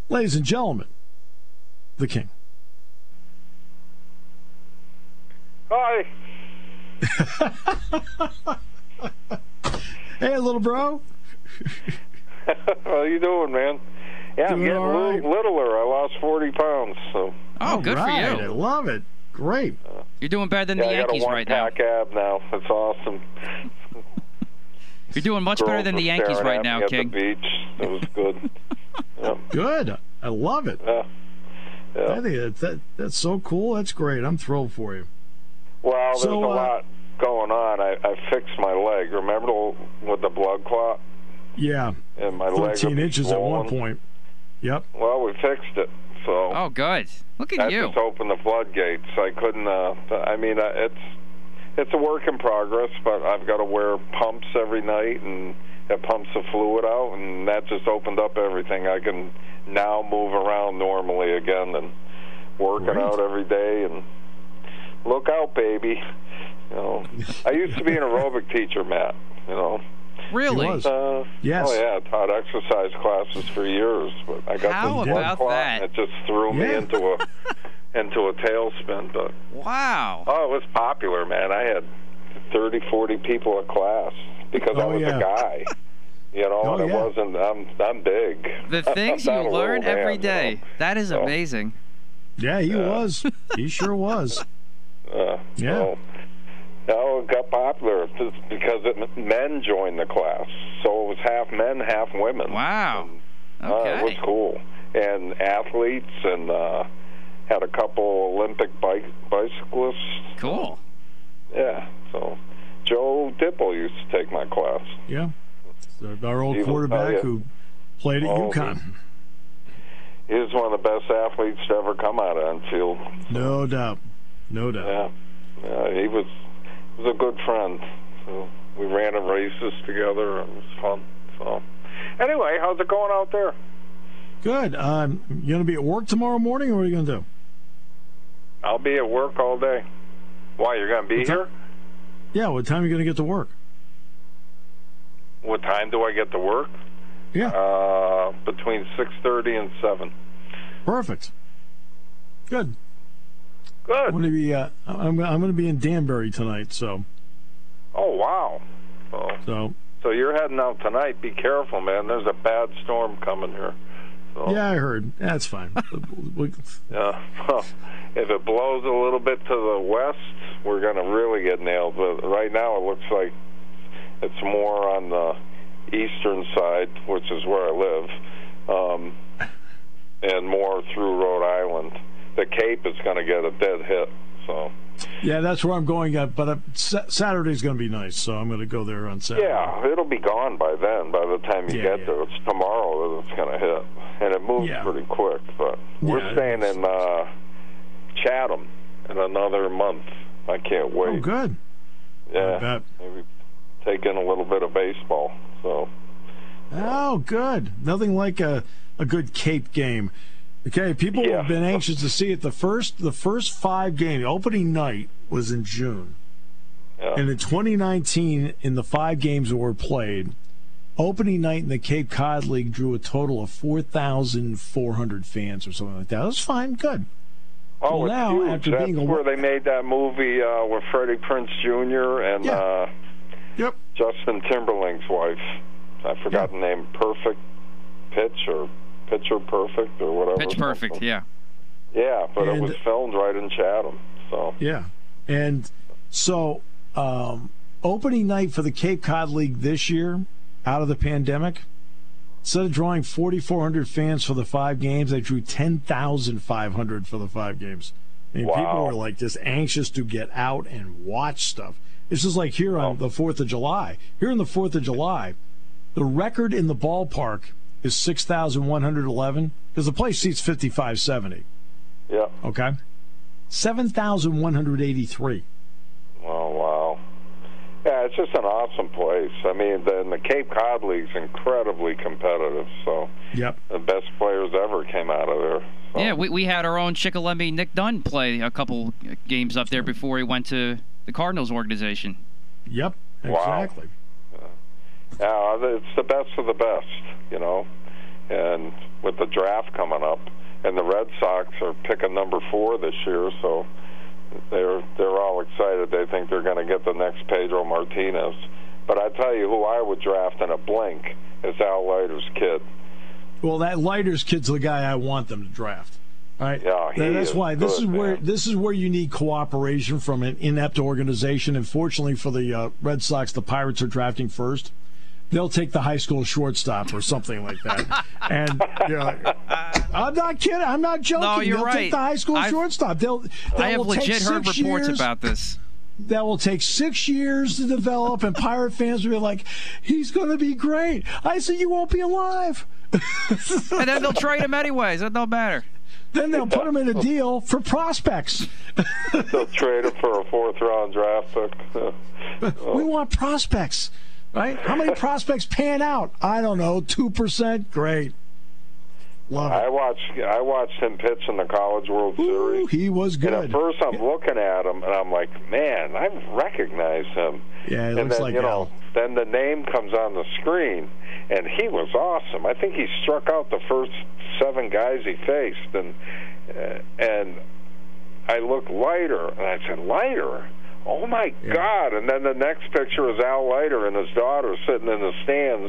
Ladies and gentlemen, the King. Hi. Hey, little bro. How you doing, man? Yeah, I'm Doing getting all a right. little littler. I lost 40 pounds, so. Oh, good All right, for I you. love it. Great. You're doing better than the I Yankees got a right now. one-pack ab now. That's awesome. You're doing much better Girls than the were Yankees staring right at now, me at King. the beach. It was good. Yeah. Good. I love it. Yeah. I think that's so cool. That's great. I'm thrilled for you. Well, there's So, a lot going on. I fixed my leg. Remember with the blood clot? Yeah. And my leg 13 was inches swollen? at one point. Yep. Well, we fixed it. So Oh, good. Look at that you. just opened the floodgates. I couldn't. It's a work in progress, but I've got to wear pumps every night, and it pumps the fluid out, and that just opened up everything. I can now move around normally again and working Great. out every day. And look out, baby. You know, I used to be an aerobic teacher, Matt. You know. Really? He was. Yes. Oh yeah, I taught exercise classes for years, but I got How this blood about clot, that? and it just threw me Yeah. into a tailspin. But Wow. oh, it was popular, man. I had 30, 40 people at class because I Oh, was yeah. a guy. You know, Oh, and it yeah. wasn't. I'm big. The things I'm you not a learn little man, every you day. know. That is So- amazing. Yeah, he was. He sure was. Yeah. Yeah. No, it got popular because men joined the class, so it was half men, half women. Wow. It was Okay. cool. And athletes, and had a couple Olympic bicyclists. Cool. Yeah, so Joe Dipple used to take my class. Yeah. So our old He was- quarterback oh, yeah. who played at Oh, UConn. He was one of the best athletes to ever come out of Enfield. No doubt. No doubt. Yeah, he was a good friend. So we ran in races together. It was fun. So anyway, how's it going out there? Good. You going to be at work tomorrow morning, or what are you going to do? I'll be at work all day. Why, you're going to be What's here? up? Yeah, what time are you going to get to work? What time do I get to work? Yeah. Between 6:30 and 7. Perfect. Good. I'm Good. going to be I'm going to be in Danbury tonight, so Oh, wow. So you're heading out tonight. Be careful, man. There's a bad storm coming here. So, yeah, I heard. That's fine. Yeah. If it blows a little bit to the west, we're going to really get nailed. But right now, it looks like it's more on the eastern side, which is where I live, and more through Rhode Island. The Cape is going to get a dead hit. So. Yeah, that's where I'm going. But Saturday's going to be nice, so I'm going to go there on Saturday. Yeah, it'll be gone by then. By the time you get yeah. there, it's tomorrow that it's going to hit, and it moves Yeah. pretty quick. But we're Yeah, staying in Chatham in another month. I can't wait. Oh, good. I Yeah, bet. maybe take in a little bit of baseball. So Oh, good. Nothing like a good Cape game. Okay, people Yeah. have been anxious to see it. The first 5 games, opening night was in June. yeah. And in 2019, in the 5 games that were played, opening night in the Cape Cod League drew a total of 4,400 fans or something like that. That was fine, good. Oh, Well, it's now, huge. after That's being where they made that movie with Freddie Prinze Jr. and Yeah. Yep. Justin Timberlake's wife. I forgot the name. Perfect Pitch or Pitcher Perfect or whatever. Pitch Perfect, yeah. Yeah, but it And- was filmed right in Chatham. So Yeah. And so, opening night for the Cape Cod League this year, out of the pandemic, instead of drawing 4,400 fans for the 5 games, they drew 10,500 for the 5 games. I mean, Wow. people were like just anxious to get out and watch stuff. It's just like here on the 4th of July. Here on the 4th of July, the record in the ballpark is 6,111 because the place seats 5,570. yeah. Okay? 7,183. Oh wow. Yeah, it's just an awesome place. I mean, the Cape Cod League's incredibly competitive. So Yep. the best players ever came out of there. So. Yeah, we had our own Chickalemmy Nick Dunn play a couple games up there before he went to the Cardinals organization. Yep. Wow. Exactly. Yeah, it's the best of the best, you know. and with the draft coming up, and the Red Sox are picking number 4 this year, so they're all excited. They think they're going to get the next Pedro Martinez. But I tell you who I would draft in a blink is Al Leiter's kid. Well, that Leiter's kid's the guy I want them to draft. All right. Yeah, that's why this good, is where you need cooperation from an inept organization. And fortunately for the Red Sox, the Pirates are drafting first. They'll take the high school shortstop or something like that. And I'm not kidding. I'm not joking. No, you're They'll right. take the high school shortstop. I have legit heard reports about this. That will take 6 years to develop, and Pirate fans will be like, he's going to be great. I said, you won't be alive. And then they'll trade him anyways. It don't matter. Then they'll put him in a deal for prospects. They'll trade him for a 4th-round draft pick. We want prospects, right? How many prospects pan out? I don't know, 2%? Great. Love it. I watched him pitch in the College World Series. He was good. And at first I'm looking at him, and I'm like, man, I recognize him. Yeah, it and looks then, like Al. Then the name comes on the screen, and he was awesome. I think he struck out the first 7 guys he faced, and I looked Leiter, and I said, Leiter? Oh, my God. And then the next picture is Al Leiter and his daughter sitting in the stands,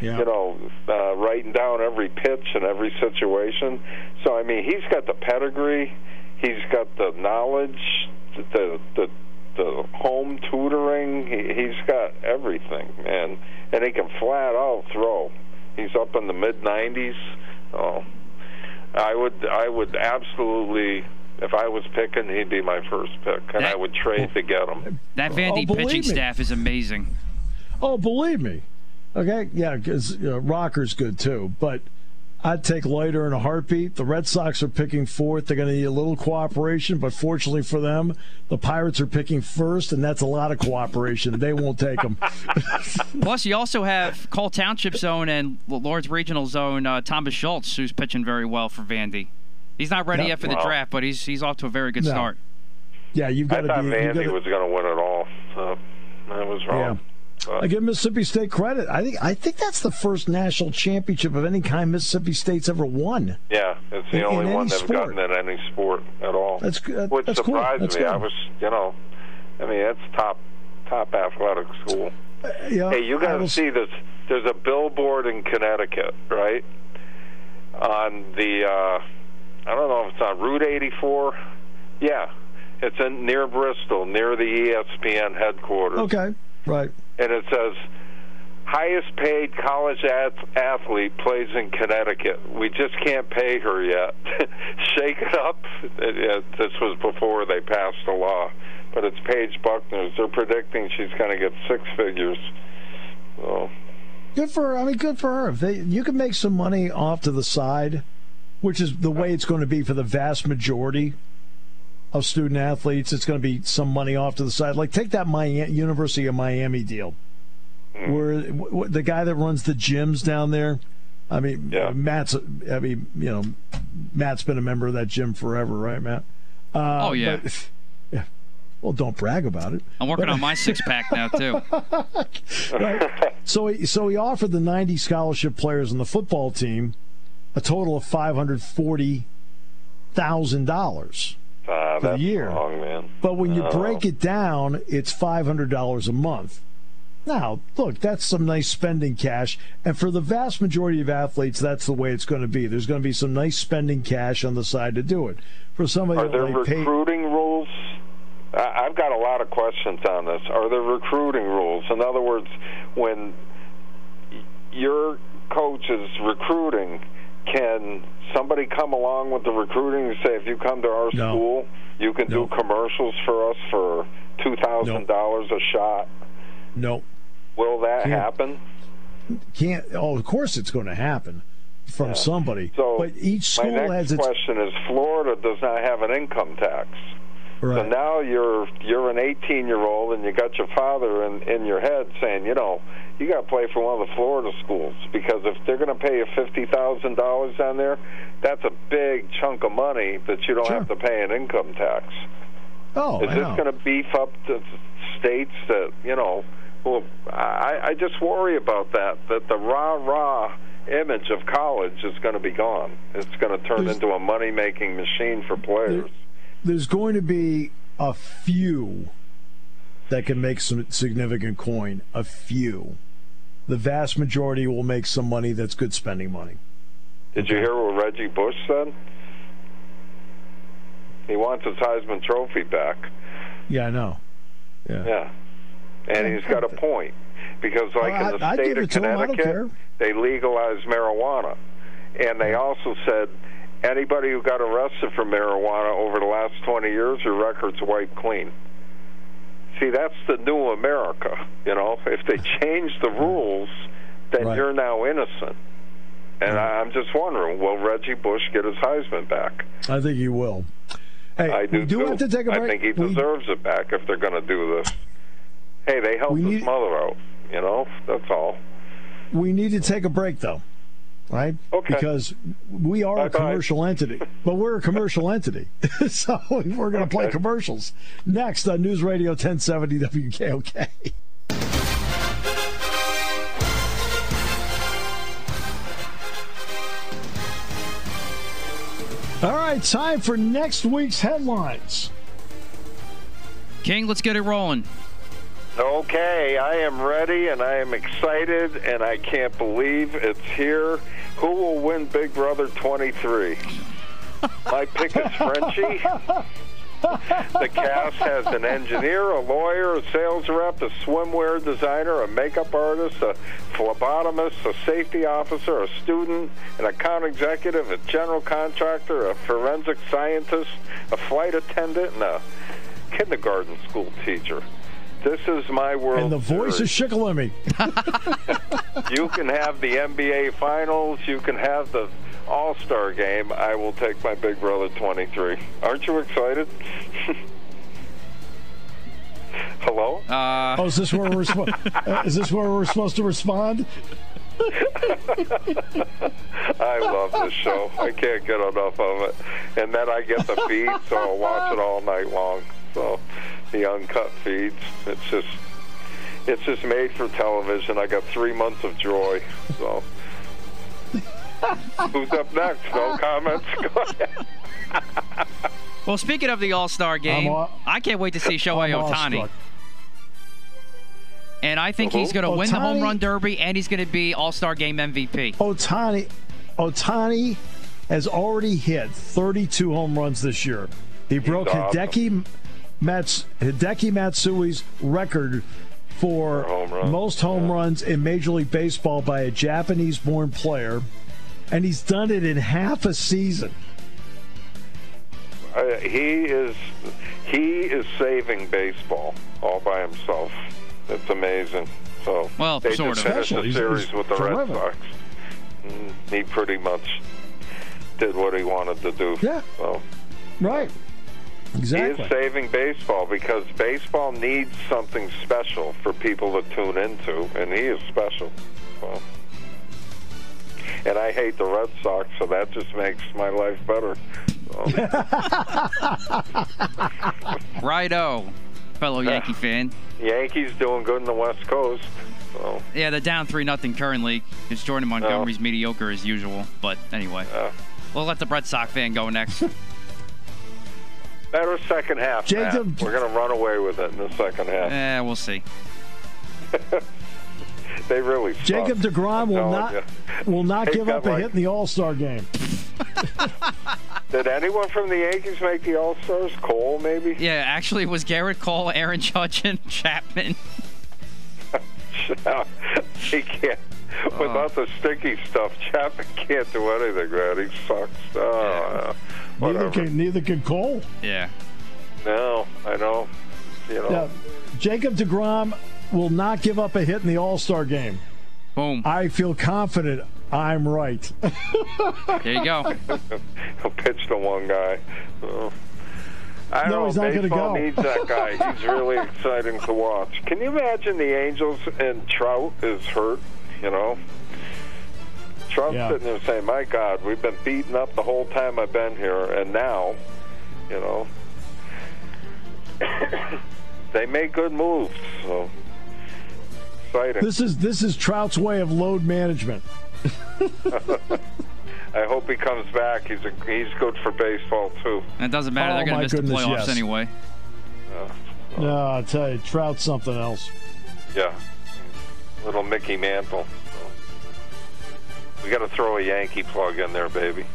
writing down every pitch and every situation. So, I mean, he's got the pedigree. He's got the knowledge, the home tutoring. He's got everything, man. And he can flat out throw. He's up in the mid-90s. Oh, I would absolutely... If I was picking, he'd be my first pick, and I would trade to get him. That Vandy pitching staff is amazing. Oh, believe me. Okay, yeah, because Rocker's good too. But I'd take Leiter in a heartbeat. The Red Sox are picking 4th. They're going to need a little cooperation, but fortunately for them, the Pirates are picking 1st, and that's a lot of cooperation. They won't take them. Plus, you also have Cole Township Zone and Lawrence Regional Zone Thomas Schultz, who's pitching very well for Vandy. He's not ready yet for the draft, but he's off to a very good start. Yeah, you've got to be. I thought Vandy was going to win it all. So I was wrong. Yeah. I give Mississippi State credit. I think that's the first national championship of any kind Mississippi State's ever won. Yeah, it's the only one they've gotten in any sport at all. Which surprised cool. me. Good. I was, it's top athletic school. Hey, you got to see this. There's a billboard in Connecticut, right? On the I don't know if it's on Route 84. Yeah, it's near Bristol, near the ESPN headquarters. Okay, right. And it says, highest paid college athlete plays in Connecticut. We just can't pay her yet. Shake it up. This was before they passed the law. But it's Paige Buckner's. They're predicting she's going to get 6 figures. So. Good for her. I mean, good for her. You can make some money off to the side, which is the way it's going to be for the vast majority of student athletes. It's going to be some money off to the side. Like, take that University of Miami deal, where the guy that runs the gyms down there, I mean, Matt's been a member of that gym forever, right, Matt? Oh, yeah. But, yeah. Well, don't brag about it. I'm working on my 6-pack now, too. Right. So he offered the 90 scholarship players on the football team a total of $540,000 for the year. Wrong, man. But when you break it down, it's $500 a month. Now, look, that's some nice spending cash. And for the vast majority of athletes, that's the way it's going to be. There's going to be some nice spending cash on the side to do it. For somebody, are there recruiting rules? I've got a lot of questions on this. Are there recruiting rules? In other words, when your coach is recruiting, can somebody come along with the recruiting and say, if you come to our school, you can do commercials for us for $2,000 a shot? No. Will that happen? Can't. Oh, of course it's going to happen from somebody. So but each school has its. My next question is, Florida does not have an income tax. Right. So now you're an 18-year-old and you got your father in your head saying, you got to play for one of the Florida schools, because if they're going to pay you $50,000 on there, that's a big chunk of money that you don't have to pay an income tax. Oh, is this going to beef up the states that, well, I just worry about that the rah-rah image of college is going to be gone. It's going to turn into a money-making machine for players. There's going to be a few that can make some significant coin. A few. The vast majority will make some money that's good spending money. Did you hear what Reggie Bush said? He wants his Heisman Trophy back. Yeah, I know. Yeah. And he's got a point. Because, like, in the state of Connecticut, they legalized marijuana. And they also said anybody who got arrested for marijuana over the last 20 years, your record's wiped clean. See, that's the new America. You know, if they change the rules, then you're now innocent. And I'm just wondering, will Reggie Bush get his Heisman back? I think he will. Hey, I do too. Have to take a break. I think he deserves it back if they're going to do this. Hey, they helped his mother out. You know, that's all. We need to take a break, though, right? Okay. Because we are a commercial entity, but we're a commercial entity, so we're going to play commercials. Next on News Radio 1070 WKOK. All right, time for next week's headlines. King, let's get it rolling. Okay, I am ready, and I am excited, and I can't believe it's here. Who will win Big Brother 23? My pick is Frenchie. The cast has an engineer, a lawyer, a sales rep, a swimwear designer, a makeup artist, a phlebotomist, a safety officer, a student, an account executive, a general contractor, a forensic scientist, a flight attendant, and a kindergarten school teacher. This is my world. And the voice is Shikellamy. You can have the NBA Finals. You can have the All-Star Game. I will take my Big Brother 23. Aren't you excited? Hello? Is this where we're supposed to respond? I love this show. I can't get enough of it. And then I get the feed, so I'll watch it all night long. So the uncut feeds. It's just made for television. I got 3 months of joy. So who's up next? No comments? Go ahead. Well, speaking of the All-Star Game, I can't wait to see Shohei Ohtani. And I think he's going to win the Home Run Derby, and he's going to be All-Star Game MVP. Ohtani has already hit 32 home runs this year. He broke Hideki Matsui's record for most home runs in Major League Baseball by a Japanese-born player, and he's done it in half a season. He is saving baseball all by himself. It's amazing. So they just finished the series with the Red Sox. He pretty much did what he wanted to do. Yeah. So. Right. Exactly. He is saving baseball because baseball needs something special for people to tune into, and he is special. So. And I hate the Red Sox, so that just makes my life better. So. Righto, fellow Yankee fan. Yankees doing good in the West Coast. So. Yeah, they're down 3-0 currently. It's Jordan Montgomery's mediocre as usual. But anyway, we'll let the Red Sox fan go next. Better second half, Matt. We're going to run away with it in the second half. Yeah, we'll see. They really suck. Jacob deGrom will not give up a hit in the All-Star game. Did anyone from the Yankees make the All-Stars? Cole, maybe? Yeah, actually it was Garrett Cole, Aaron Judge, and Chapman. He can't. Without the sticky stuff, Chapman can't do anything, man. He sucks. Neither can Cole. Yeah. No, I know. Yeah, Jacob deGrom will not give up a hit in the All-Star game. Boom. I feel confident I'm right. There you go. He'll pitch to one guy. I don't know. He's not going to go. Baseball needs that guy. He's really exciting to watch. Can you imagine the Angels and Trout is hurt, Trout's sitting there saying, my God, we've been beaten up the whole time I've been here, and now, they make good moves, so exciting. This is Trout's way of load management. I hope he comes back. He's good for baseball too. It doesn't matter. They're going to miss the playoffs anyway. No, I'll tell you, Trout's something else. Yeah, little Mickey Mantle. We got to throw a Yankee plug in there, baby.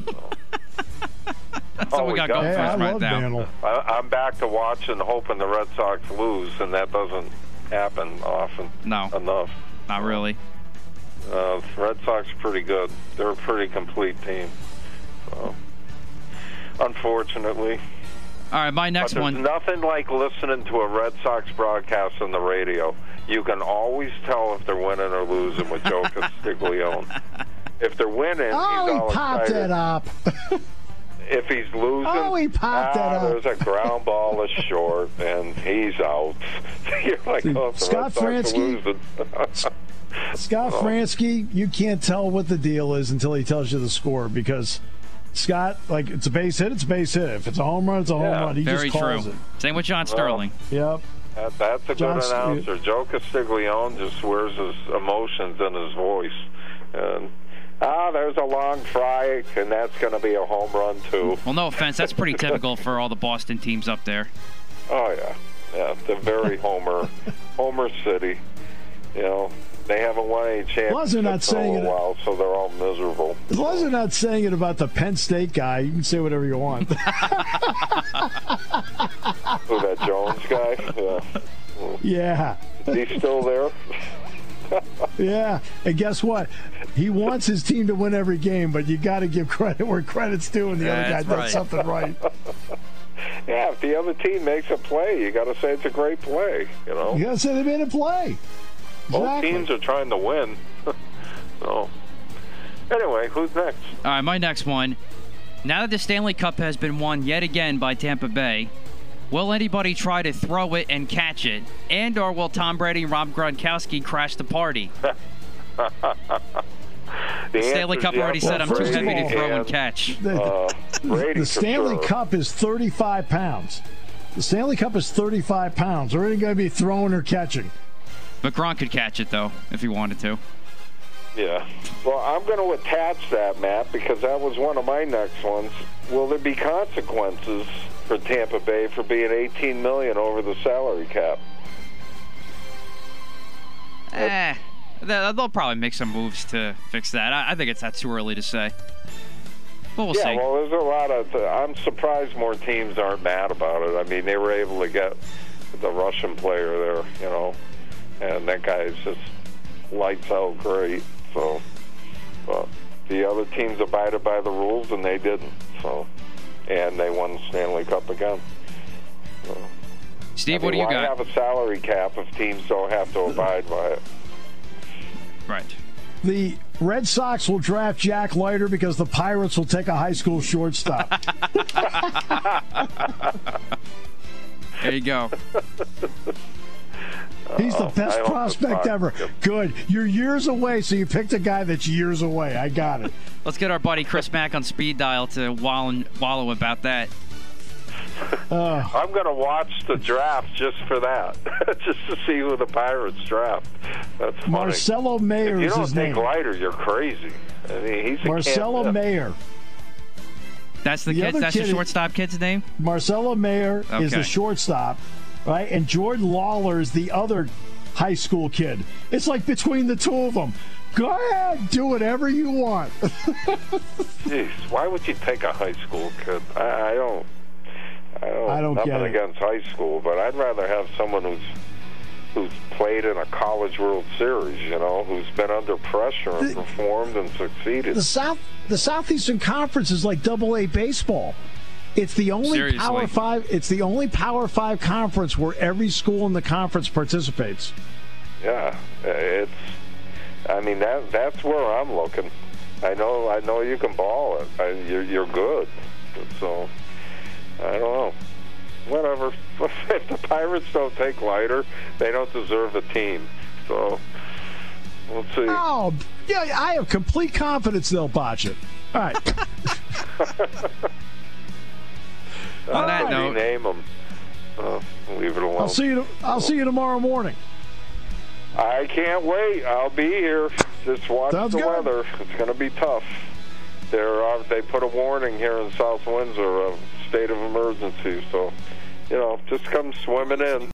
That's all we got going for us right now. I'm back to watching, hoping the Red Sox lose, and that doesn't happen often. No, enough. Not really. Red Sox are pretty good. They're a pretty complete team. So, unfortunately. All right, my next one. There's nothing like listening to a Red Sox broadcast on the radio. You can always tell if they're winning or losing with Joe Castiglione. If they're winning, he's all popped excited. it up. If he's losing, he popped it up. There's a ground ball is short, and he's out. You're like, Scott Fransky. Scott Fransky, you can't tell what the deal is until he tells you the score, because Scott, like, it's a base hit, it's a base hit. If it's a home run, it's a home run. He very just calls true. it. Same with John Sterling. Yep. That's a good announcer. Joe Castiglione just wears his emotions in his voice. And there's a long fry, and that's going to be a home run, too. Well, no offense. That's pretty typical for all the Boston teams up there. Oh, yeah. Yeah, they're very Homer City. You know, they haven't won any championships for a while, so they're all miserable. As long as they're not saying it about the Penn State guy, you can say whatever you want. Who, that Jones guy? Yeah. Is he still there? Yeah, and guess what? He wants his team to win every game, but you got to give credit where credit's due, and the other guy does something right. Yeah, if the other team makes a play, you got to say it's a great play. You know, you got to say they made a play. Both teams are trying to win. So, anyway, who's next? All right, my next one. Now that the Stanley Cup has been won yet again by Tampa Bay, will anybody try to throw it and catch it? And or will Tom Brady and Rob Gronkowski crash the party? The Stanley Cup already said I'm too heavy to throw and catch. The Stanley Cup is 35 pounds. The Stanley Cup is 35 pounds. There ain't going to be throwing or catching. But Gronk could catch it, though, if he wanted to. Yeah. Well, I'm going to attach that, Matt, because that was one of my next ones. Will there be consequences for Tampa Bay for being $18 million over the salary cap? They'll probably make some moves to fix that. I think it's not too early to say. But we'll see. Yeah, well, there's a lot of... I'm surprised more teams aren't mad about it. I mean, they were able to get the Russian player there, you know, and that guy is just lights out great. So, but the other teams abided by the rules, and they didn't. So, and they won the Stanley Cup again. So, Steve, what do you got? Why have a salary cap if teams don't have to abide by it? Right. The Red Sox will draft Jack Leiter because the Pirates will take a high school shortstop. There you go. He's the best prospect ever. Good. You're years away, so you picked a guy that's years away. I got it. Let's get our buddy Chris Mack on speed dial to wallow about that. I'm going to watch the draft just for that, just to see who the Pirates draft. That's funny. Marcelo Mayer is his name. If you don't take Leiter, you're crazy. I mean, he's a Marcelo Mayer. That's the kid. That's the shortstop kid's name. Marcelo Mayer is the shortstop, right? And Jordan Lawler is the other high school kid. It's like between the two of them. Go ahead, do whatever you want. Jeez, why would you take a high school kid? I don't get it. Against high school, but I'd rather have someone who's played in a College World Series, you know, who's been under pressure and performed and succeeded. The Southeastern Conference is like AA baseball. It's the only Power 5. It's the only Power 5 conference where every school in the conference participates. Yeah, I mean that's where I'm looking. I know you can ball it. You're good, so. I don't know. Whatever. If the Pirates don't take Leiter, they don't deserve the team. So, we'll see. Oh, yeah, I have complete confidence they'll botch it. All right. On that note, rename them. Leave it alone. I'll see you tomorrow morning. I can't wait. I'll be here. just watch Sounds the good. weather. It's going to be tough. They put a warning here in South Windsor of state of emergency. So, just come swimming in.